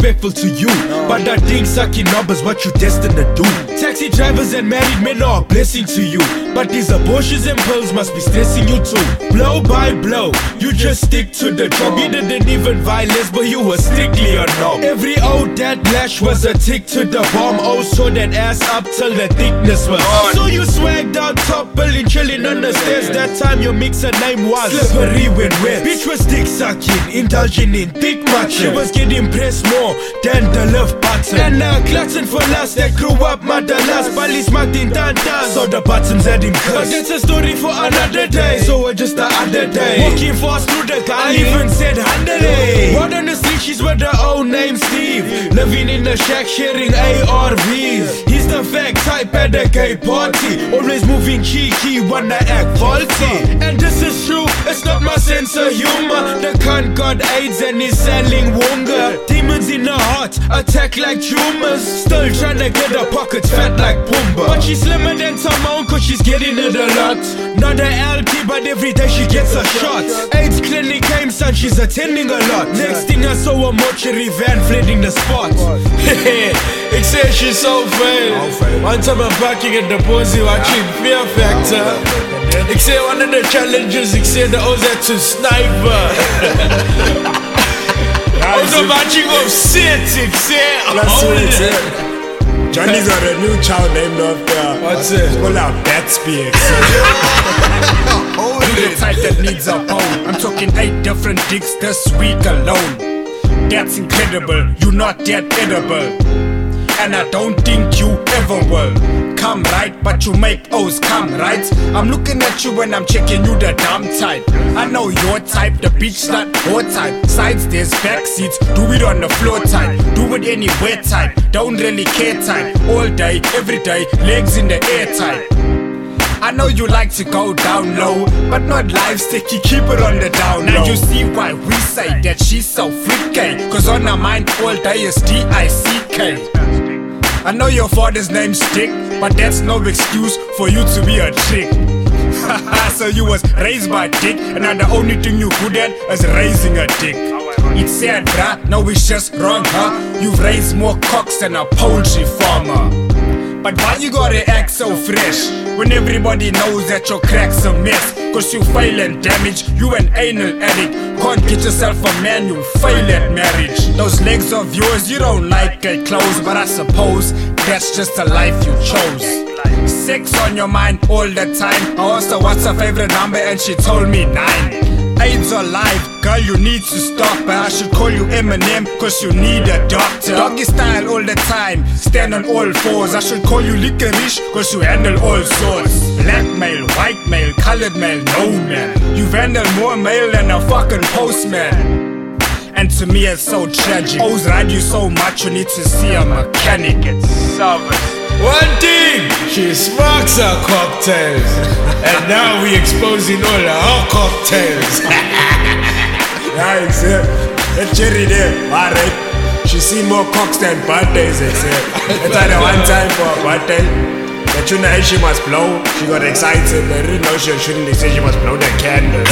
disrespectful to you. But I think sucking numbers what you destined to do. Taxi drivers and married men are a blessing to you, but these abortions and pills must be stressing you too. Blow by blow, you just stick to the job. You didn't even violence, but you were strictly a knob. Every old that lash was a tick to the bomb. Oh, so that ass up till the thickness was on. So you swagged out top, billing, chilling on the stairs. That time your mixer name was slippery when wet. Bitch was dick sucking, indulging in thick much. She was getting pressed more than the love button. And now clutching for lust that grew up mother last. Bali smacked in tantas, so the buttons had him cursed. But that's a story for another day, so just the other day. Walking fast through the car, I even said Handele. Out on the street, she's with her own name Steve. Living in a shack, sharing ARVs. He's the fact type at a gay party. Always moving cheeky, wanna act faulty. And this is true, it's not my sense of humor. The cunt got AIDS and he's selling Wonga. Demons in her heart, attack like tumors. Still tryna get her pockets fat like Pumbaa. But she's slimmer than Timon cause she's getting it a lot. Not a LT, but every day she gets a shot. AIDS clinic came, son, she's attending a lot. Next thing I saw a mortuary van flooding the spot. Ik say she's so fair. One time I'm parking at the Posy watching Fear Factor. Ik say one of the challenges, ik say the Oz had to sniper. Also watching of shit, ik say. Johnny's got a new child named after. What's it? It's called out Batsby. You the type that needs a bone. I'm talking 8 different dicks this week alone. That's incredible, you're not that edible. And I don't think you ever will come right, but you make O's come right. I'm looking at you when I'm checking you the dumb type. I know your type, the beach slut, or type. Sides there's back seats, do it on the floor type. Do it anywhere type, don't really care type. All day, every day, legs in the air type. I know you like to go down low, but not live sticky, keep it on the down low. Now you see why we say that she's so freaky, cause on her mind all day is D-I-C-K. I know your father's name's Dick, but that's no excuse for you to be a trick. So you was raised by dick, and now the only thing you good at is raising a dick. It's sad, bruh, no it's just wrong, huh? You've raised more cocks than a poultry farmer. But why you gotta act so fresh when everybody knows that your crack's a mess? Cause you fail and damage, you an anal addict. Can't get yourself a man, you fail at marriage. Those legs of yours, you don't like it close, but I suppose that's just the life you chose. Sex on your mind all the time. I asked her what's her favorite number and she told me 9. AIDS or life, girl you need to stop. But I should call you Eminem cause you need a doctor. Doggy style all the time, stand on all fours. I should call you Licorice cause you handle all sorts. Black male, white male, colored male, no man. You handle more mail than a fucking postman. And to me it's so tragic. O's ride you so much you need to see a mechanic. It's service. One thing, she smokes her cocktails. And now we exposing all her cocktails. Yeah, except that cherry there, alright. She see more cocks than birthdays, except. It's like a one time for a birthday. The tuna she must blow. She got excited. They didn't know she was shooting. They said she must blow the candles.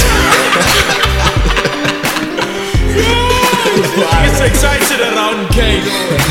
She gets excited around cake.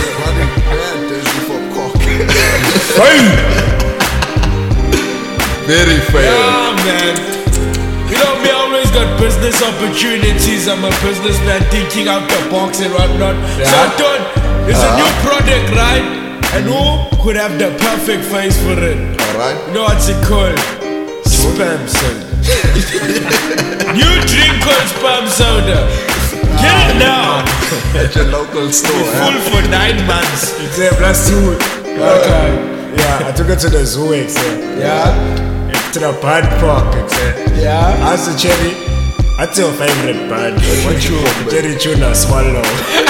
Very fair. Yeah, man. You know, me always got business opportunities. I'm a businessman thinking out the box and whatnot. So I thought, there's a new product, right? And who could have the perfect face for it? Alright. You know what's it called? Spam soda. New drink called spam soda. Get it now. At your local store. Full for 9 months. Except plus 2. Okay. Yeah, I took it to the zoo, except. Yeah. To the bird park, except. Yeah. How's the cherry? What's your favorite bird? What you? Cherry tuna swallow.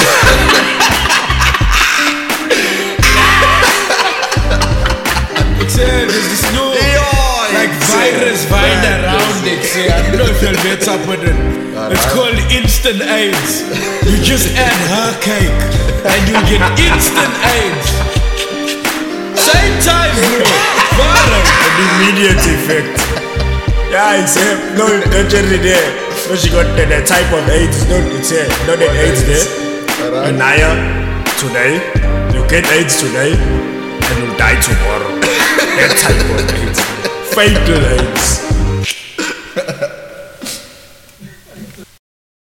Except there's this new like virus vine around it. Say, I don't know if you'll get up with it. It's called instant AIDS. You just add her cake and you get instant AIDS. Same time, bro. An immediate effect. Yeah, except no, not cherry there. No, she got the type of AIDS. Not it's not that AIDS there. Anaya. today, you get AIDS today, and you'll die tomorrow. That type of AIDS. Fatal AIDS.